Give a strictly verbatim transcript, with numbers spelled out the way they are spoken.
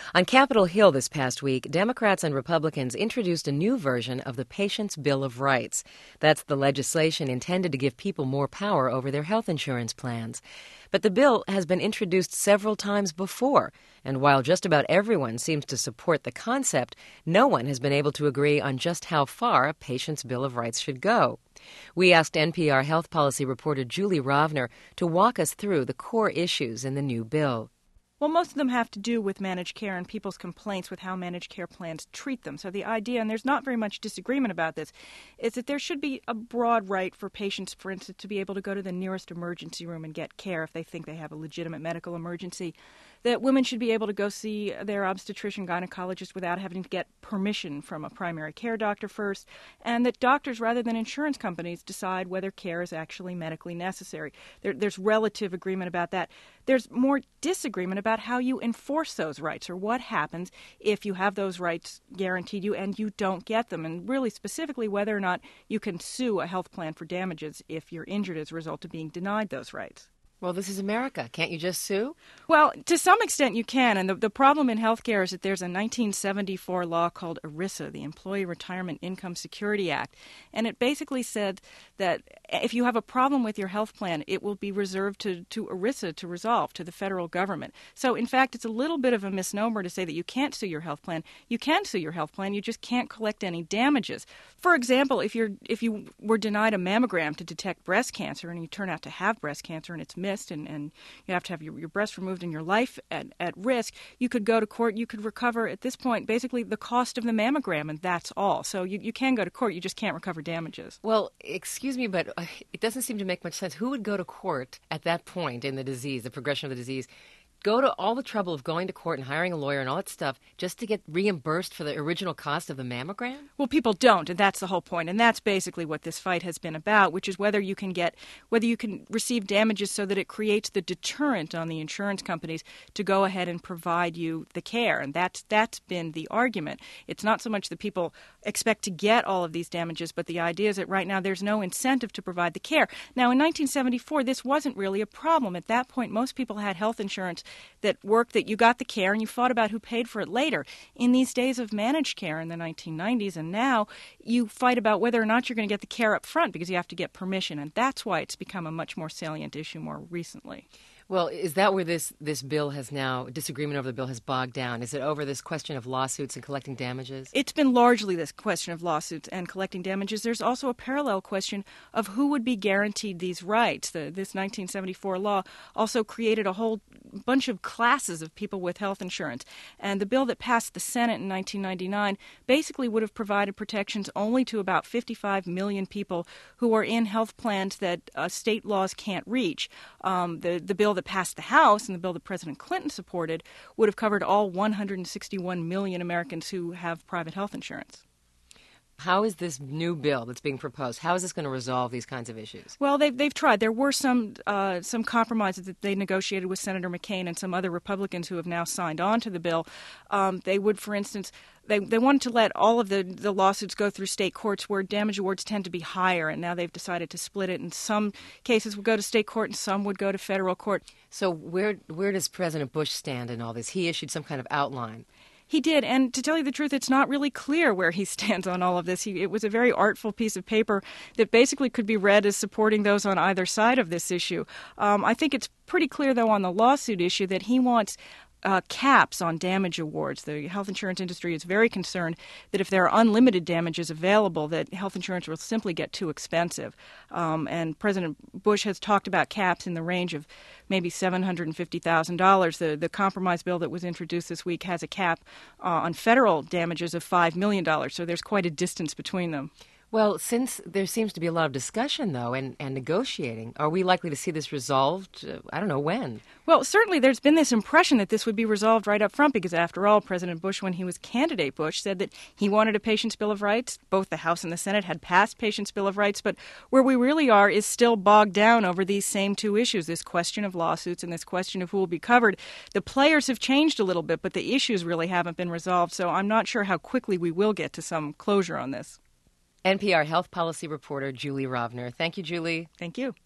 On Capitol Hill this past week, Democrats and Republicans introduced a new version of the Patient's Bill of Rights. That's the legislation intended to give people more power over their health insurance plans. But the bill has been introduced several times before, and while just about everyone seems to support the concept, no one has been able to agree on just how far a patient's Bill of Rights should go. We asked N P R health policy reporter Julie Rovner to walk us through the core issues in the new bill. Well, most of them have to do with managed care and people's complaints with how managed care plans treat them. So the idea, and there's not very much disagreement about this, is that there should be a broad right for patients, for instance, to be able to go to the nearest emergency room and get care if they think they have a legitimate medical emergency. That women should be able to go see their obstetrician gynecologist without having to get permission from a primary care doctor first, and that doctors, rather than insurance companies, decide whether care is actually medically necessary. There, there's relative agreement about that. There's more disagreement about how you enforce those rights, or what happens if you have those rights guaranteed you and you don't get them, and really specifically whether or not you can sue a health plan for damages if you're injured as a result of being denied those rights. Well, this is America. Can't you just sue? Well, to some extent you can, and the, the problem in healthcare is that there's a nineteen seventy-four law called ERISA, the Employee Retirement Income Security Act, and it basically said that if you have a problem with your health plan, it will be reserved to, to ERISA to resolve, to the federal government. So, in fact, it's a little bit of a misnomer to say that you can't sue your health plan. You can sue your health plan, you just can't collect any damages. For example, if you're if you were denied a mammogram to detect breast cancer and you turn out to have breast cancer and it's missed and, and you have to have your, your breast removed and your life at, at risk, you could go to court. You could recover, at this point, basically the cost of the mammogram, and that's all. So you, you can go to court. You just can't recover damages. Well, excuse me, but it doesn't seem to make much sense. Who would go to court at that point in the disease, the progression of the disease, go to all the trouble of going to court and hiring a lawyer and all that stuff just to get reimbursed for the original cost of the mammogram? Well, people don't, and that's the whole point. And that's basically what this fight has been about, which is whether you can get, whether you can receive damages so that it creates the deterrent on the insurance companies to go ahead and provide you the care. And that's that's been the argument. It's not so much that people expect to get all of these damages, but the idea is that right now there's no incentive to provide the care. Now, in nineteen seventy-four, this wasn't really a problem. At that point, most people had health insurance that worked, that you got the care and you fought about who paid for it later. In these days of managed care in the nineteen nineties and now, you fight about whether or not you're going to get the care up front because you have to get permission, and that's why it's become a much more salient issue more recently. Well, is that where this, this bill has now, disagreement over the bill has bogged down? Is it over this question of lawsuits and collecting damages? It's been largely this question of lawsuits and collecting damages. There's also a parallel question of who would be guaranteed these rights. The, this nineteen seventy-four law also created a whole bunch of classes of people with health insurance. And the bill that passed the Senate in nineteen ninety-nine basically would have provided protections only to about fifty-five million people who are in health plans that uh, state laws can't reach. Um, the, the bill that passed the House and the bill that President Clinton supported would have covered all one hundred sixty-one million Americans who have private health insurance. How is this new bill that's being proposed, how is this going to resolve these kinds of issues? Well, they've, they've tried. There were some uh, some compromises that they negotiated with Senator McCain and some other Republicans who have now signed on to the bill. Um, they would, for instance, they they wanted to let all of the, the lawsuits go through state courts where damage awards tend to be higher, and now they've decided to split it. And some cases would go to state court and some would go to federal court. So where where does President Bush stand in all this? He issued some kind of outline. He did, and to tell you the truth, it's not really clear where he stands on all of this. He, it was a very artful piece of paper that basically could be read as supporting those on either side of this issue. Um, I think it's pretty clear, though, on the lawsuit issue that he wants Uh, caps on damage awards. The health insurance industry is very concerned that if there are unlimited damages available, that health insurance will simply get too expensive. Um, and President Bush has talked about caps in the range of maybe seven hundred fifty thousand dollars. The, the compromise bill that was introduced this week has a cap uh, on federal damages of five million dollars, so there's quite a distance between them. Well, since there seems to be a lot of discussion, though, and, and negotiating, are we likely to see this resolved? Uh, I don't know when. Well, certainly there's been this impression that this would be resolved right up front because, after all, President Bush, when he was candidate Bush, said that he wanted a Patient's Bill of Rights. Both the House and the Senate had passed Patient's Bill of Rights, but where we really are is still bogged down over these same two issues, this question of lawsuits and this question of who will be covered. The players have changed a little bit, but the issues really haven't been resolved, so I'm not sure how quickly we will get to some closure on this. N P R health policy reporter Julie Rovner. Thank you, Julie. Thank you.